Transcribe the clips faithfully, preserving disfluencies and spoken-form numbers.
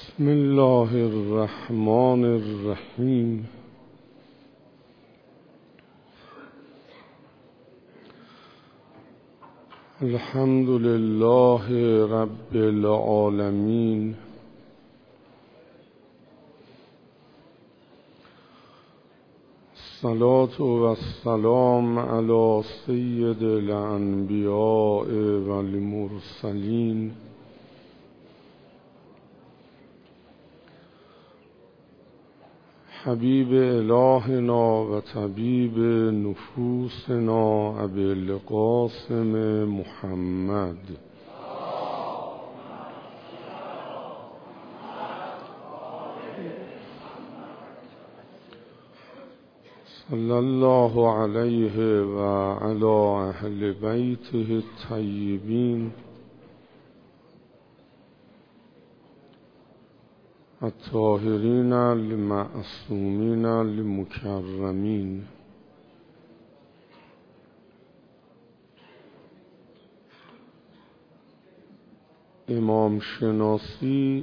بسم الله الرحمن الرحیم. الحمد لله رب العالمین. الصلاة و السلام علی سید الانبیاء و المرسلین حبیب الهنا و طبیب نفوسنا ابی القاسم محمد صلی الله علیه و علی اهل بیته الطیبین الطاهرین المعصومین المکرمین. امام شناسی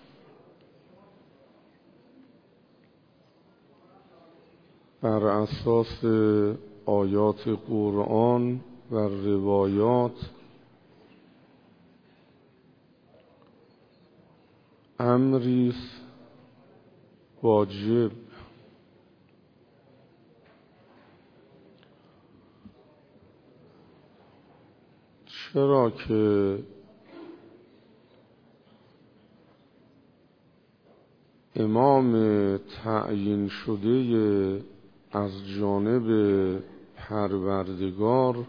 بر اساس آیات قرآن و روایات امریست واجب. چرا که امام تعیین شده از جانب پروردگار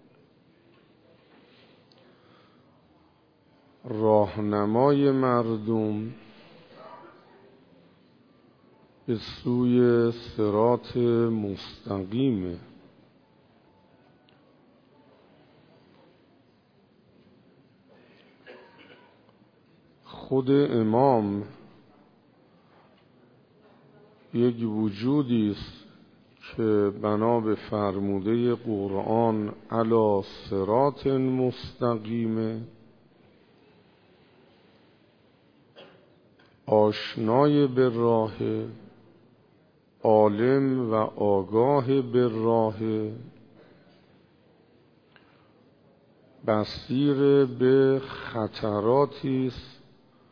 راهنمای مردم به سوی صراط مستقیمه. خود امام یک وجودی است که بنا به فرموده قرآن علی صراط مستقیمه، آشنای به راه، عالم و آگاه به راه، بصیر به خطراتی است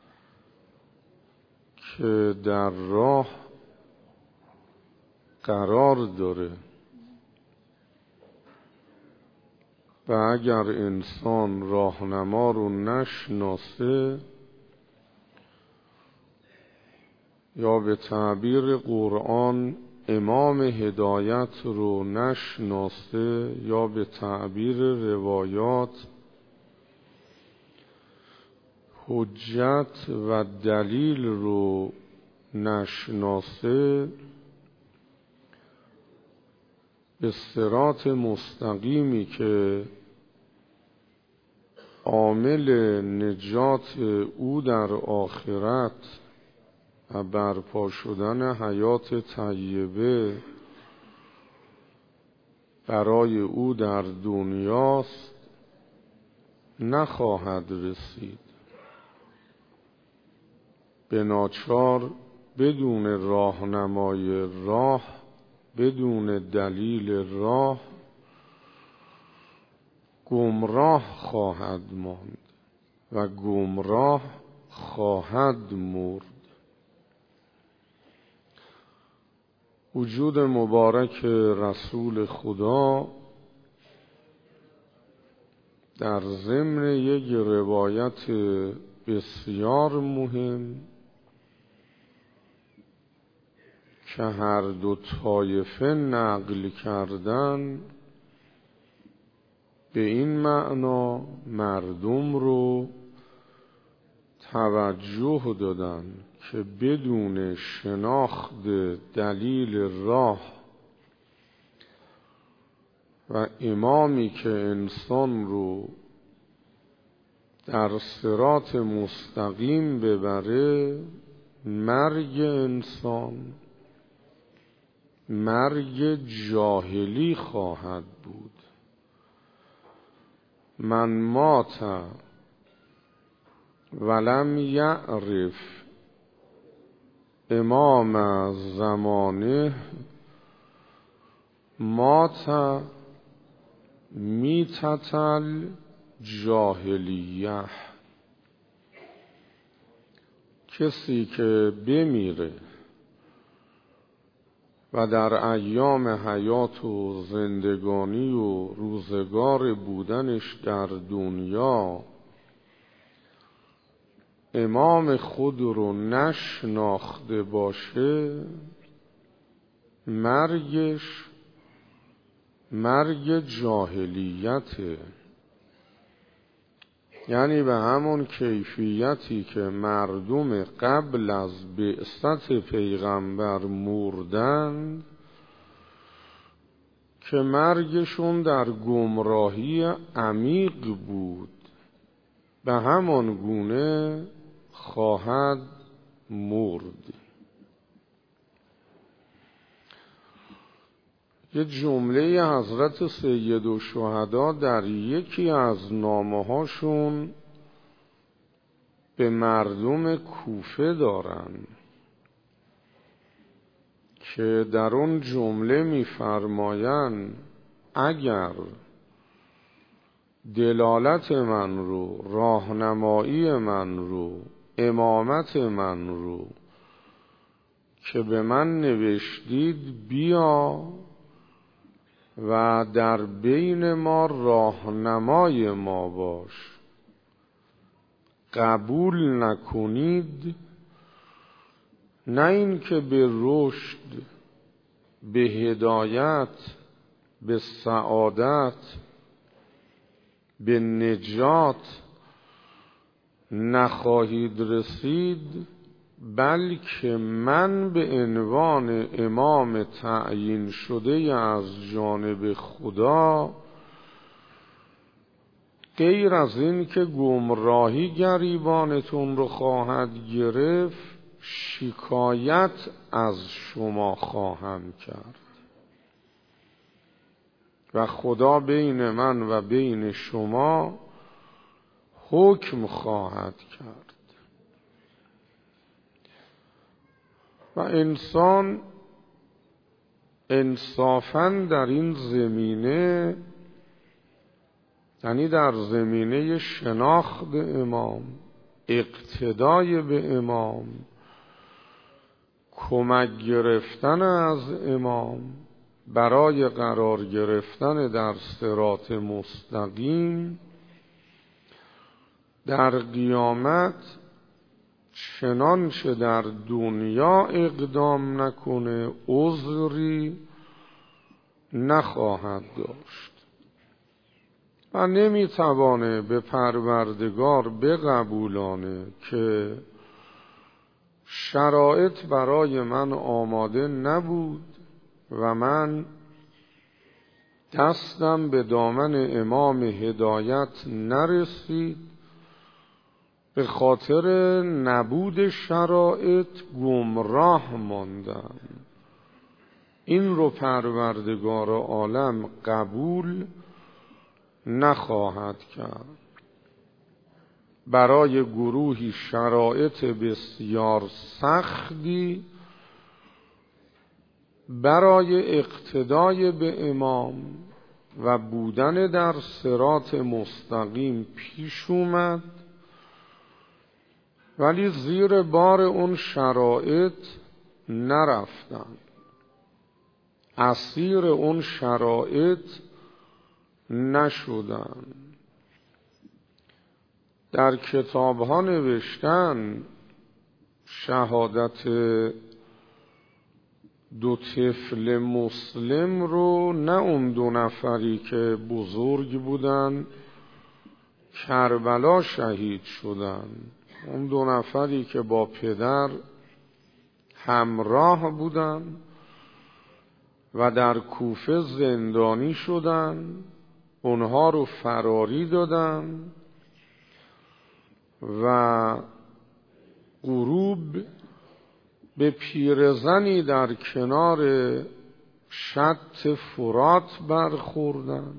که در راه قرار داره و اگر انسان راهنما رو نشناسه یا به تعبیر قرآن امام هدایت رو نشناسه یا به تعبیر روایات حجت و دلیل رو نشناسه، به صراط مستقیمی که عامل نجات او در آخرت و برپا شدن حیات طیبه برای او در دنیاست نخواهد رسید. به ناچار بدون راهنمای راه، بدون دلیل راه گمراه خواهد ماند و گمراه خواهد مرد. وجود مبارک رسول خدا در ضمن یک روایت بسیار مهم که هر دو طایفه نقل کردن به این معنا مردم رو توجه دادن که بدون شناخت دلیل راه و امامی که انسان رو در صراط مستقیم ببره، مرگ انسان مرگ جاهلی خواهد بود. من مات ولم یعرف امام زمانه مات میتة الجاهلیه. کسی که بمیره و در ایام حیات و زندگانی و روزگار بودنش در دنیا امام خود رو نشناخته باشه، مرگش مرگ جاهلیته. یعنی به همون کیفیتی که مردم قبل از بعثت پیغمبر مردند که مرگشون در گمراهی عمیق بود، به همان گونه خواهد مرد. یه جمله حضرت سیدالشهدا در یکی از نامه‌هاشون به مردم کوفه دارن که در اون جمله می‌فرمایند اگر دلالت من رو، راهنمایی من رو، امامت من رو که به من نوشتید بیا و در بین ما راهنمای ما باش، قبول نکنید، نه این که به رشد، به هدایت، به سعادت، به نجات نخواهید رسید، بلکه من به عنوان امام تعیین شده از جانب خدا غیر از این که گمراهی گریبانتون رو خواهد گرفت، شکایت از شما خواهم کرد و خدا بین من و بین شما حکم خواهد کرد. و انسان انصافاً در این زمینه، یعنی در زمینه شناخت امام، اقتدای به امام، کمک گرفتن از امام برای قرار گرفتن در صراط مستقیم، در قیامت چنانچه در دنیا اقدام نکنه عذری نخواهد داشت و نمیتوانه به پروردگار بقبولانه که شرایط برای من آماده نبود و من دستم به دامن امام هدایت نرسید، به خاطر نبود شرایط گمراه ماندم. این رو پروردگار عالم قبول نخواهد کرد. برای گروهی شرایط بسیار سختی برای اقتدای به امام و بودن در صراط مستقیم پیش اومد، ولی زیر بار اون شرایط نرفتن، اسیر اون شرایط نشدن. در کتاب ها نوشتن شهادت دو طفل مسلم رو، نه اون دو نفری که بزرگ بودن کربلا شهید شدن، اون دو نفری که با پدر همراه بودن و در کوفه زندانی شدن، اونها رو فراری دادن و غروب به پیرزنی در کنار شط فرات برخوردن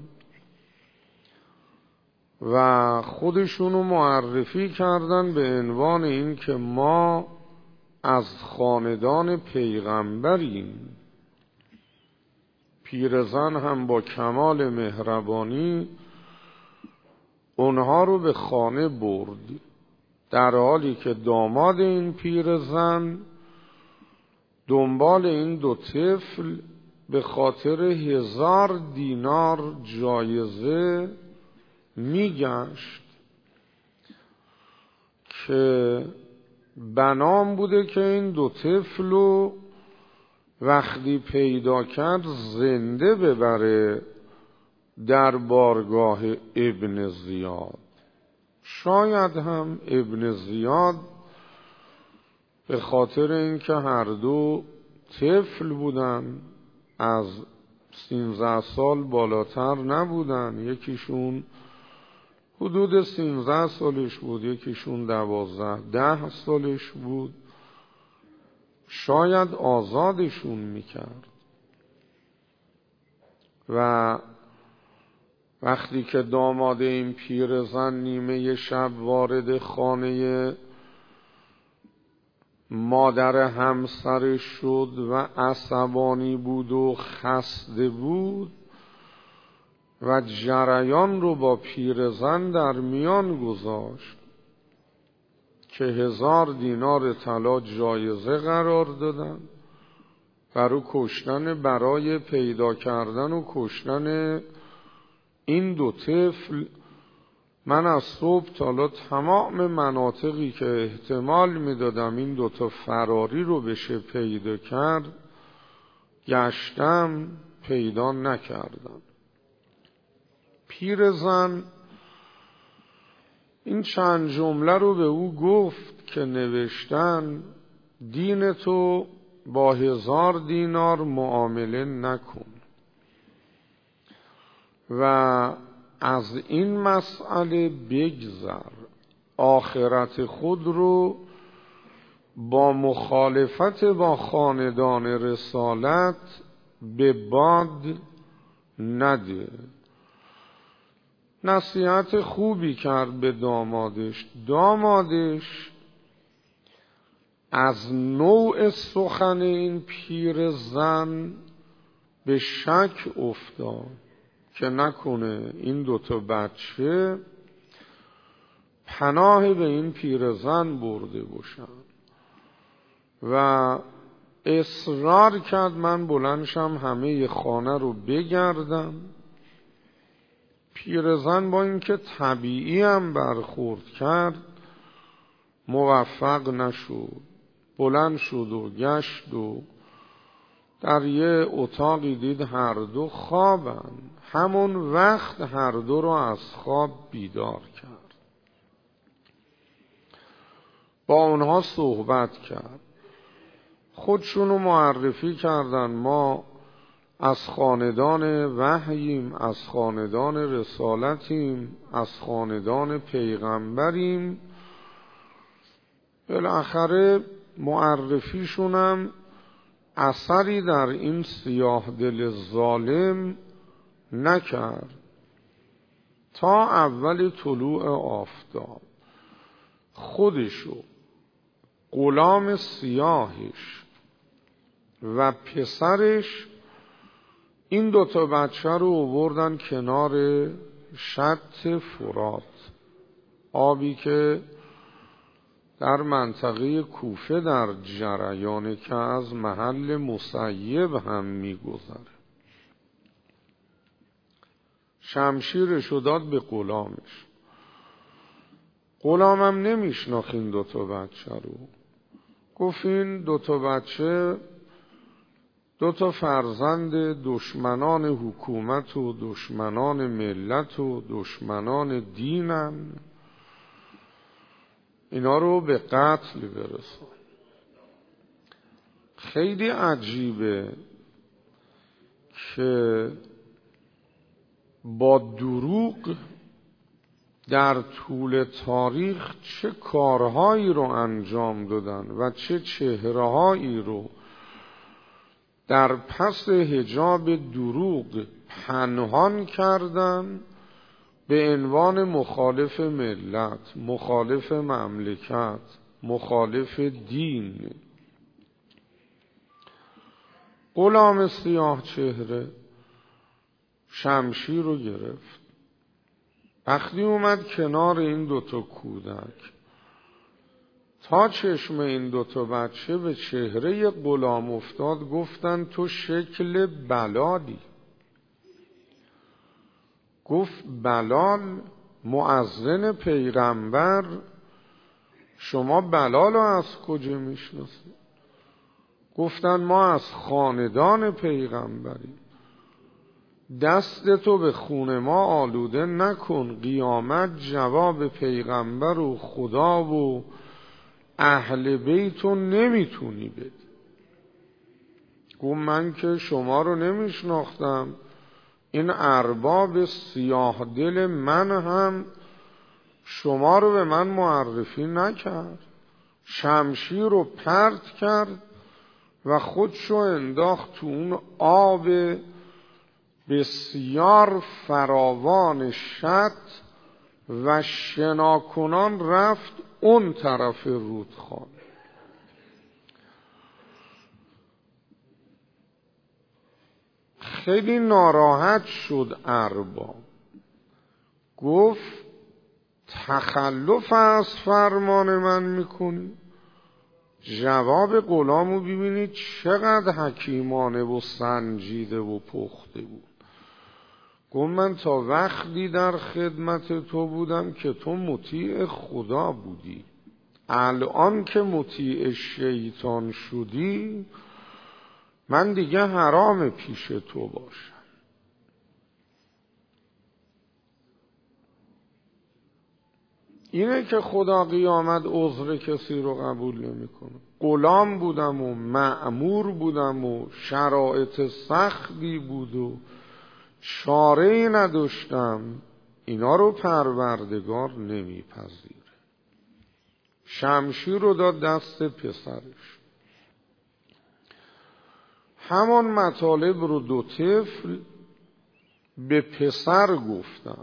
و خودشونو معرفی کردن به عنوان این که ما از خاندان پیغمبریم. پیرزن هم با کمال مهربانی اونها رو به خانه برد، در حالی که داماد این پیرزن دنبال این دو طفل به خاطر هزار دینار جایزه میگشت که بنام بوده که این دو طفل رو وقتی پیدا کرد زنده ببره در بارگاه ابن زیاد. شاید هم ابن زیاد به خاطر اینکه هر دو طفل بودن، از سیزده سال بالاتر نبودن، یکیشون حدود سیزده سالش بود، یکیشون دوازده ده سالش بود، شاید آزادشون میکرد. و وقتی که داماد این پیرزن نیمه شب وارد خانه مادر همسرش شد و عصبانی بود و خسته بود و جریان رو با پیرزن در میان گذاشت که هزار دینار طلا جایزه قرار دادن برای کشتن، برای پیدا کردن و کشتن این دو طفل. من از صبح تا حالا تمام مناطقی که احتمال میدادم این دوتا فراری رو بشه پیدا کرد گشتم، پیدا نکردم. پیرزن این چند جمله رو به او گفت که نوشتن دین تو با هزار دینار معامله نکن و از این مسئله بگذر، آخرت خود رو با مخالفت با خاندان رسالت به باد نده. نصیحت خوبی کرد به دامادش. دامادش از نوع سخن این پیر زن به شک افتاد که نکنه این دوتا بچه پناه به این پیرزن برده باشن و اصرار کرد من بلندشم همه خانه رو بگردم. پیرزن با اینکه طبیعی هم برخورد کرد موفق نشد. بلند شد و گشت و در یه اتاقی دید هر دو خوابن. همون وقت هر دو رو از خواب بیدار کرد، با اونها صحبت کرد، خودشونو معرفی کردن ما از خاندان وحییم، از خاندان رسالتیم، از خاندان پیغمبریم. بالاخره معرفیشونم اثری در این سیاه دل ظالم نکرد تا اول طلوع آفتاب خودشو، غلام سیاهش و پسرش این دوتا بچه رو آوردن کنار شط فرات، آبی که در منطقه کوفه در جریانه که از محل مصیب هم میگذره. شمشیرشو داد به غلامش. غلامم نمیشناخت این دوتا بچه رو. گفت این دوتا بچه دوتا فرزند دشمنان حکومت و دشمنان ملت و دشمنان دینن، اینا رو به قتل برسان. خیلی عجیبه که با دروغ در طول تاریخ چه کارهایی رو انجام دادن و چه چهرهایی رو در پس حجاب دروغ پنهان کردن به عنوان مخالف ملت، مخالف مملکت، مخالف دین. غلام سیاه چهره شمشیر رو گرفت. وقتی اومد کنار این دوتا کودک، تا چشم این دوتا بچه به چهره غلام افتاد، گفتن تو شکل بلالی. گفت بلال مؤذن پیغمبر، شما بلال رو از کجا میشناسید؟ گفتن ما از خاندان پیغمبریم. دست تو به خون ما آلوده نکن، قیامت جواب پیغمبر و خدا و اهل بیت رو نمیتونی بدی. گفت من که شما رو نمیشناختم، این ارباب سیاه دل من هم شما رو به من معرفی نکرد. شمشیر رو پرت کرد و خودشو انداخت تو اون آب بسیار فراوان شط و شناکنان رفت اون طرف رودخانه. خیلی ناراحت شد ارباب، گفت تخلف از فرمان من میکنی؟ جواب غلامو ببینید چقدر حکیمانه و سنجیده و پخته بود. گفت من تا وقتی در خدمت تو بودم که تو مطیع خدا بودی، الان که مطیع شیطان شدی من دیگه حرام پیش تو باشم. اینه که خدا قیامت عذر کسی رو قبول نمیکنه. غلام بودم و مأمور بودم و شرایط سختی بود و چاره‌ای نداشتم، اینا رو پروردگار نمیپذیره. شمشیر رو داد دست پسرش. همان مطالب رو دو طفل به پسر گفتن.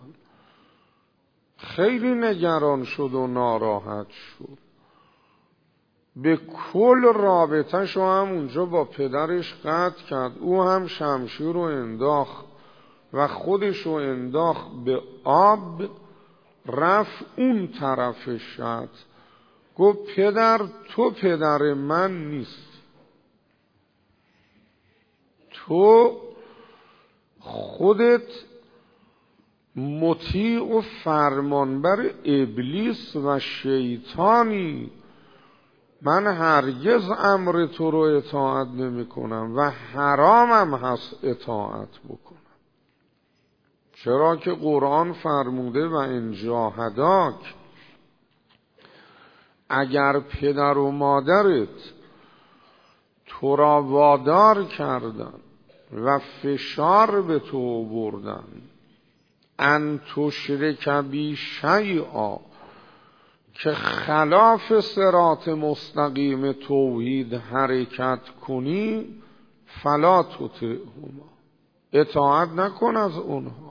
خیلی نگران شد و ناراحت شد. به کل رابطه‌شو هم اونجا با پدرش قطع کرد. او هم شمشیر رو انداخت و خودشو انداخت به آب، رفت اون طرف شط. گفت پدر تو پدر من نیست، تو خودت مطیع و فرمانبر ابلیس و شیطانی، من هرگز امر تو رو اطاعت نمی کنم و حرامم هست اطاعت بکنم. چرا که قرآن فرموده و ان جاهداک، اگر پدر و مادرت تو را وادار کردن و فشار به تو آوردن ان تشرک بی شیئا، که خلاف صراط مستقیم توحید حرکت کنی، فلا تطعهما، اطاعت نکن از اونها.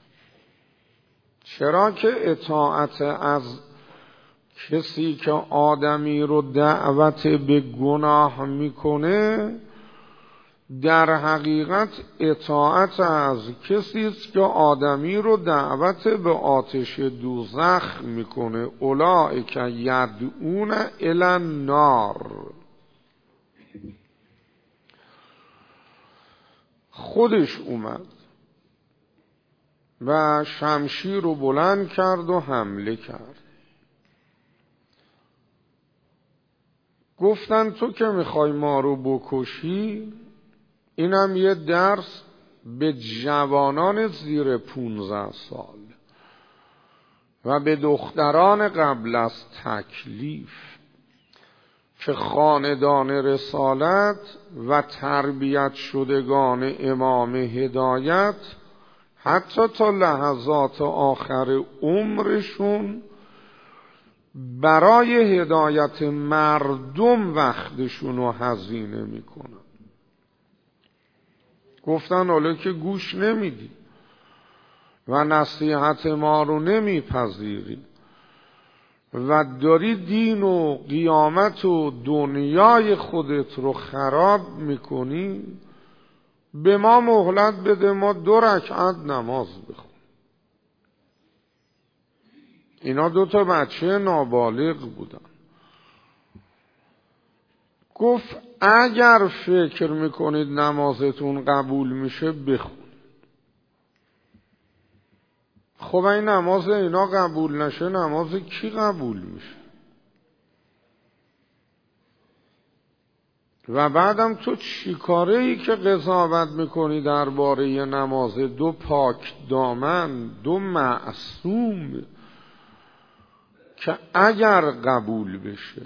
چرا که اطاعت از کسی که آدمی رو دعوت به گناه میکنه در حقیقت اطاعت از کسی است که آدمی رو دعوت به آتش دوزخ میکنه. اولئک یدعون الی النار. خودش اومد و شمشیر رو بلند کرد و حمله کرد. گفتن تو که میخوای ما رو بکشی، اینم یه درس به جوانان زیر پونزده سال و به دختران قبل از تکلیف که خاندان رسالت و تربیت شدگان امام هدایت حتی تا لحظات آخر عمرشون برای هدایت مردم وقتشون رو هزینه میکنن. گفتن حالا که گوش نمیدی و نصیحت ما رو نمیپذیری و داری دین و قیامت و دنیای خودت رو خراب میکنی، به ما مهلت بده ما دو رکعت نماز بخون. اینا دو تا بچه نابالغ بودن. گفت اگر فکر میکنید نمازتون قبول میشه بخون. خب این نماز اینا قبول نشه نماز کی قبول میشه؟ و بعدم تو چی کاره ای که قضاوت میکنی درباره نماز دو پاک دامن، دو معصوم که اگر قبول بشه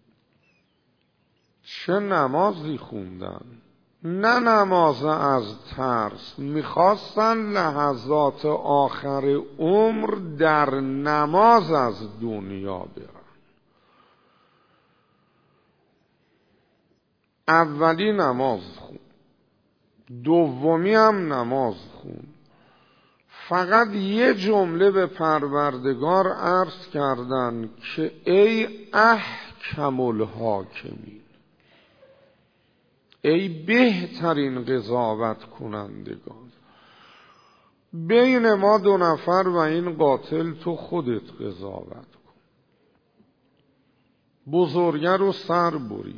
چه نمازی خوندن؟ نه نماز از ترس، میخواستن لحظات آخر عمر در نماز از دنیا برن. اولی نماز خون، دومی هم نماز خون. فقط یه جمله به پروردگار عرض کردن که ای احکم الحاکمین، ای بهترین قضاوت کنندگان، بین ما دو نفر و این قاتل تو خودت قضاوت کن. بزرگه رو سر برید،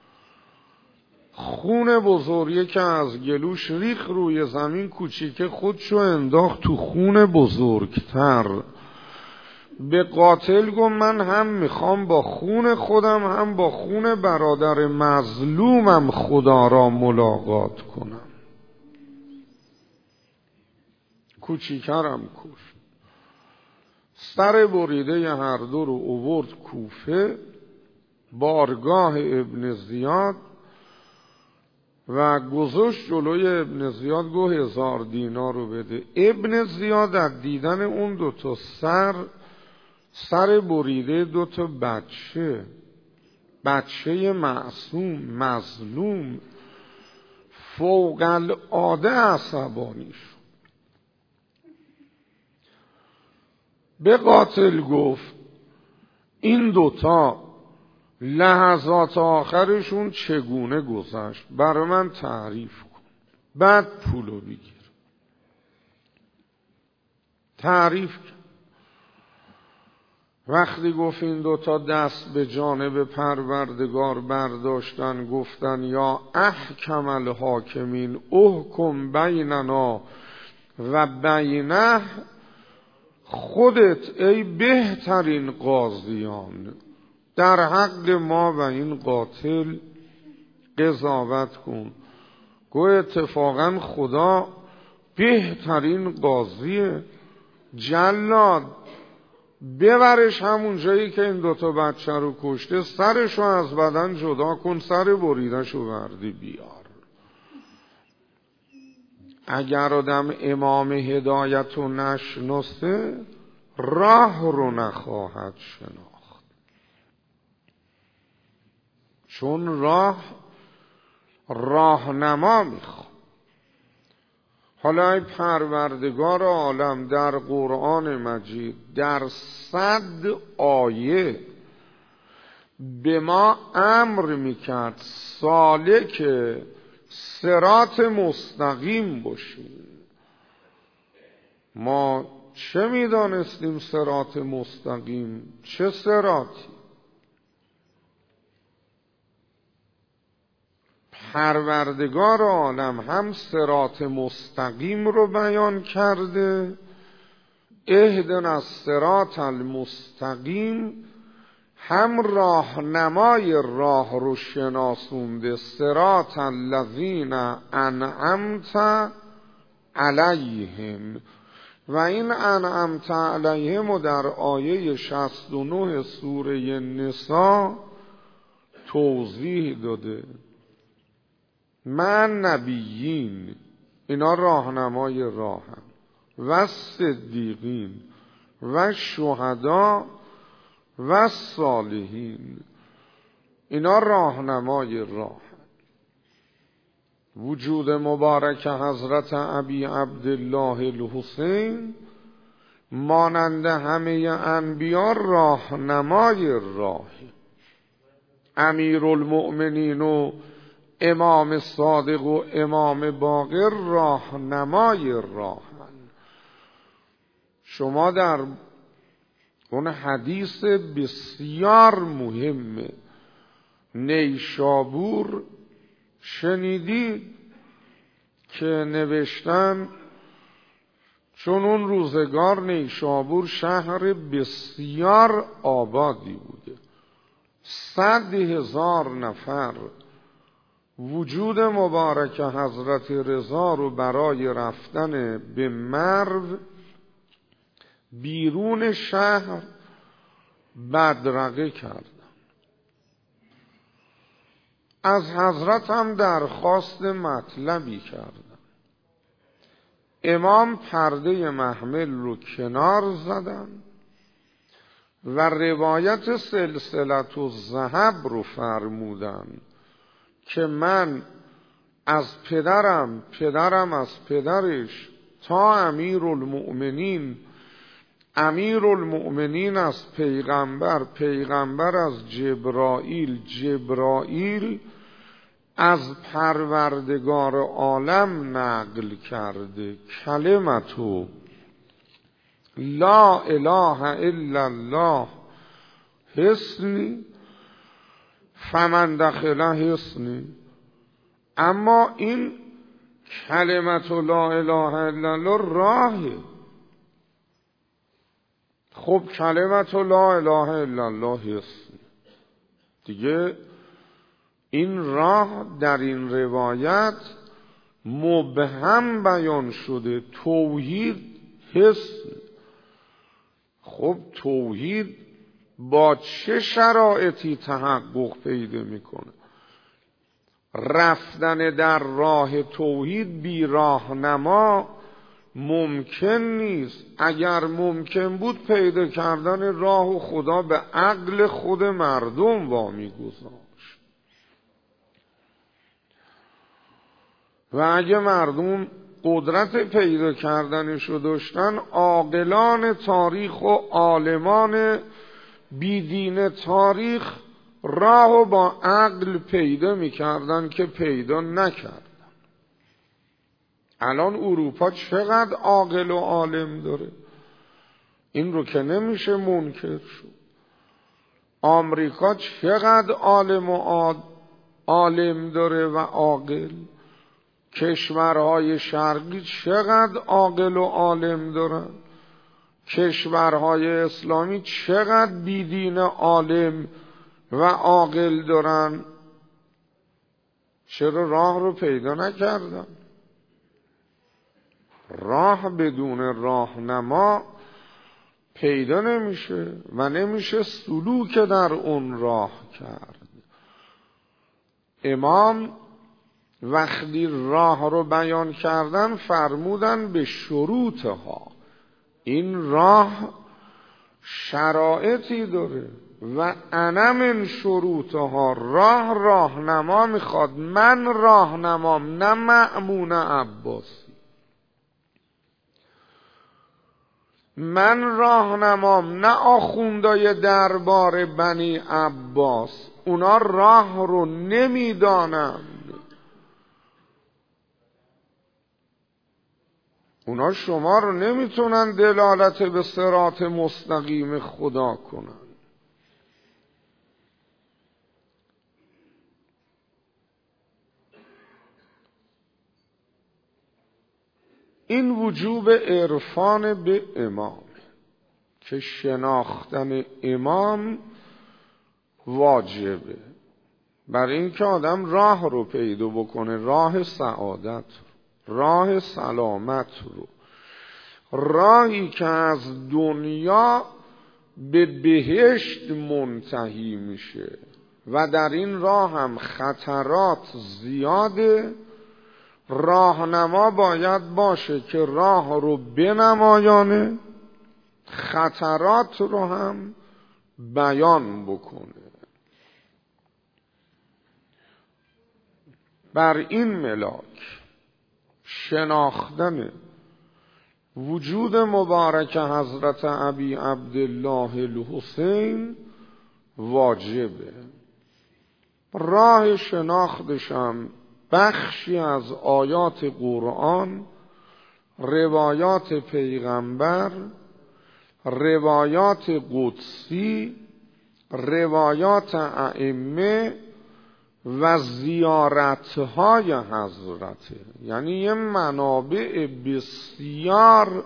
خون بزرگه که از گلوش ریخ روی زمین، کوچیکه خودشو انداخت تو خون بزرگتر. به قاتل گفت من هم میخوام با خون خودم هم با خون برادر مظلومم خدا را ملاقات کنم. کوچیکرم کش. سر بریده هر دو رو اوورد کوفه، بارگاه ابن زیاد، و گذاشت جلوی ابن زیاد. گو هزار دینار رو بده. ابن زیاد از دیدن اون دوتا سر سر بریده دوتا بچه بچه معصوم مظلوم فوق العاده عصبانی شد. به قاتل گفت این دوتا لحظات آخرشون چگونه گذشت برای من تعریف کن، بعد پولو بگیر. تعریف کن. وقتی گفت این دوتا دست به جانب پروردگار برداشتن، گفتن یا احکم الحاکمین احکم بیننا و بینه، خودت ای بهترین قاضیان در حق ما و این قاتل قضاوت کن. گو اتفاقا خدا بهترین قاضیه. جلاد ببرش همون جایی که این دوتا بچه رو کشته، سرشو از بدن جدا کن، سر بریدشو وردی بیار. اگر آدم امام هدایت رو نشناسه راه رو نخواهد شناخت، چون راه راهنما میخواد. حالا ای پروردگار عالم در قرآن مجید در صد آیه به ما امر میکرد سالک صراط مستقیم باشیم. ما چه میدانستیم صراط مستقیم؟ چه صراطی؟ پروردگار عالم هم صراط مستقیم رو بیان کرده، اهدنا الصراط المستقیم، هم راهنمای راه رو شناسونده، صراط الذین انعمت علیهم. و این انعمت علیهم و در آیه شصت و نه سوره نساء توضیح داده. من نبیین، اینا راهنمای راهم، و صدیقین و شهدا و صالحین، اینا راهنمای راه. وجود مبارک حضرت ابی عبدالله الحسین مانند همه انبیا راهنمای راه. امیرالمؤمنین و امام صادق و امام باقر راهنمای راهن. شما در اون حدیث بسیار مهم نیشابور شنیدید که نوشتن چون اون روزگار نیشابور شهر بسیار آبادی بوده، صد هزار نفر وجود مبارک حضرت رضا رو برای رفتن به مرو بیرون شهر بدرقه کردن. از حضرت هم درخواست مطلبی کردن. امام پرده محمل رو کنار زدن و روایت سلسلة الذهب رو فرمودن که من از پدرم، پدرم از پدرش تا امیرالمؤمنین، امیرالمؤمنین از پیغمبر، پیغمبر از جبرائیل، جبرائیل از پروردگار عالم نقل کرده کلمتو لا اله الا الله حسنی فمن دخله حسنی. اما این کلمتو لا اله الا الله راهه. خب کلمتو لا اله الا الله حسنی دیگه، این راه در این روایت مبهم بیان شده، توحید حسن. خب توحید با چه شرایطی تحقق پیدا میکنه؟ رفتن در راه توحید بی راهنما ممکن نیست. اگر ممکن بود پیدا کردن راه خدا به عقل خود مردم وامی گذاشت و اگه مردم قدرت پیدا کردنشو داشتن، عاقلان تاریخ و عالمان بیدین تاریخ راهو با عقل پیدا میکردن که پیدا نکردن. الان اروپا چقدر عاقل و عالم داره، این رو که نمیشه منکر شد. آمریکا چقدر عالم و عالم داره و عاقل. کشورهای شرقی چقدر عاقل و عالم دارن. کشورهای اسلامی چقدر بیدین عالم و عاقل دارن. چرا راه رو پیدا نکردن؟ راه بدون راهنما پیدا نمیشه و نمیشه سلوک در اون راه کرد. امام وقتی راه رو بیان کردن فرمودن به شروطها. این راه شرایطی داره و انا من شروطها. راه راهنما میخواد. من راهنمام، نه مأمون عباسی. من راهنمام، نه آخوندای دربار بنی عباس. اونا راه رو نمیدانند. اونا شما رو نمیتونن دلالت به صراط مستقیم خدا کنن. این وجوب عرفان به امام که شناختن امام واجبه برای اینکه آدم راه رو پیدا بکنه، راه سعادت، راه سلامت رو، راهی که از دنیا به بهشت منتهی میشه و در این راه هم خطرات زیاده. راهنما باید باشه که راه رو بنمایانه، خطرات رو هم بیان بکنه. بر این ملاک شناختن وجود مبارک حضرت ابی عبدالله الحسین واجبه. راه شناختشم بخشی از آیات قرآن، روایات پیغمبر، روایات قدسی، روایات ائمه و زیارتهای حضرته. یعنی یه منابع بسیار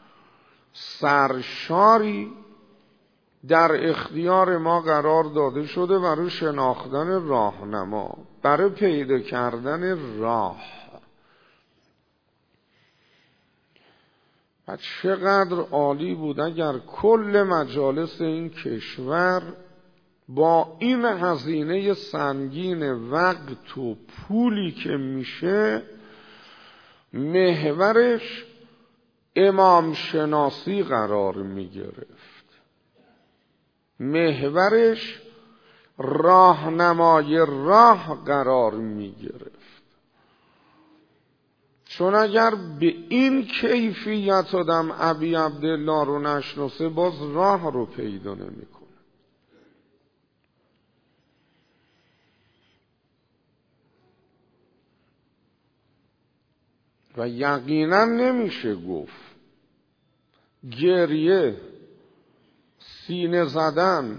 سرشاری در اختیار ما قرار داده شده برای شناختن راهنما، برای پیدا کردن راه. و چقدر عالی بود اگر کل مجالس این کشور با این هزینه سنگین وقت و پولی که میشه محورش امام شناسی قرار میگرفت، محورش راهنمای راه قرار میگرفت. چون اگر به این کیفیت آدم ابی عبدالله رو نشناسه باز راه رو پیدا نمیکنه. و یقینا نمیشه گفت گریه، سینه زدن،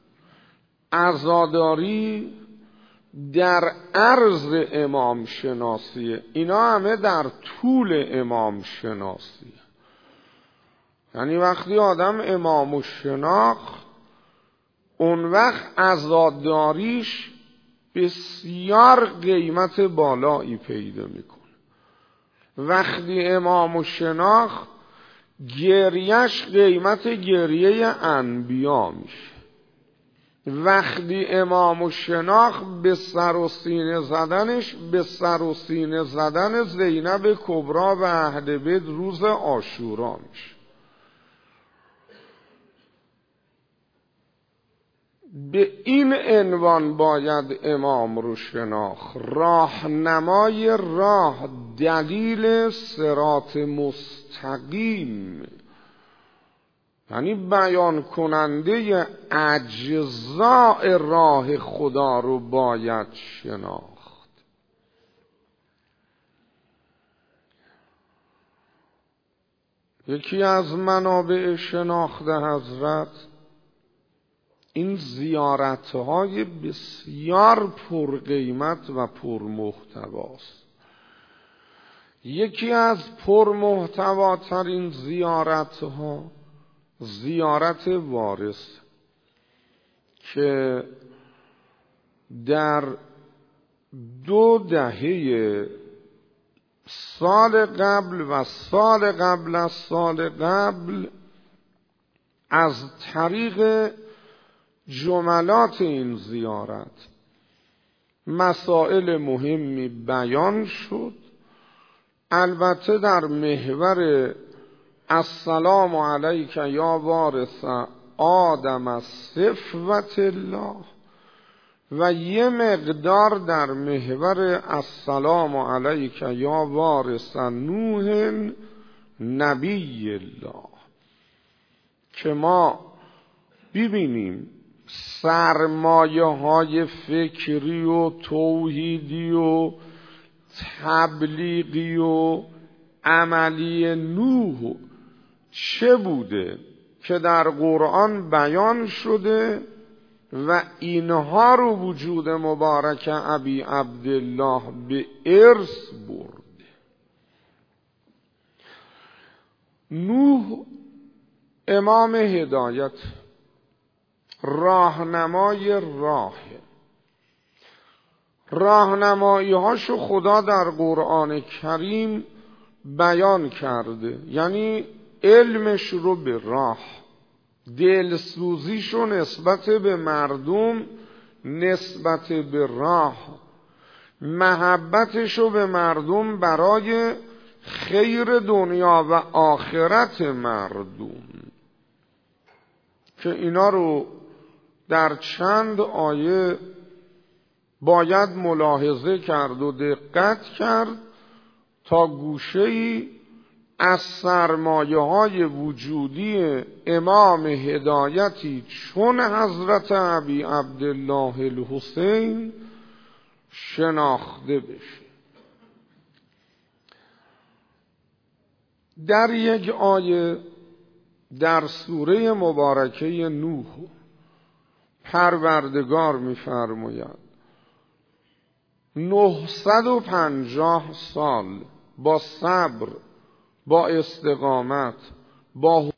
عزاداری در عرض امام شناسی، اینا همه در طول امام شناسی. یعنی وقتی آدم امامو شناخت اون وقت عزاداریش بسیار قیمت بالایی پیدا میکنه. وقتی امامو شناخت گریهش قیمت گریه انبیا میشه. وقتی امامو شناخت به سر و سینه زدنش به سر و سینه زدن زینب کبرا و اهل بیت روز عاشورا میشه. به این عنوان باید امام رو شناخت، راهنمای راه، دلیل صراط مستقیم، یعنی بیان کننده اجزاء راه خدا رو باید شناخت. یکی از منابع شناخت حضرت این زیارتهای بسیار پرقیمت و پرمحتواست. یکی از پرمحتواترین زیارتها زیارت وارث که در دو دهه سال قبل و سال قبل از سال قبل از طریق جملات این زیارت مسائل مهمی بیان شد. البته در محور السلام علیک یا وارث آدم از صفوت الله و یه مقدار در محور السلام علیک یا وارث نوح نبی الله، که ما ببینیم سرمایه های فکری و توحیدی و تبلیغی و عملی نوح چه بوده که در قرآن بیان شده و اینها رو وجود مبارک ابی عبدالله به ارث برده. نوح امام هدایت، راهنمای راه، راهنمایی هاشو خدا در قرآن کریم بیان کرده. یعنی علمش رو به راه، دلسوزیشو نسبت به مردم نسبت به راه، محبتشو به مردم برای خیر دنیا و آخرت مردم، که اینا رو در چند آیه باید ملاحظه کرد و دقت کرد تا گوشه‌ای از سرمایه های وجودی امام هدایتی چون حضرت ابی عبدالله الحسین شناخته بشه. در یک آیه در سوره مبارکه نوح پروردگار می‌فرماید نهصد و پنجاه سال با صبر، با استقامت، با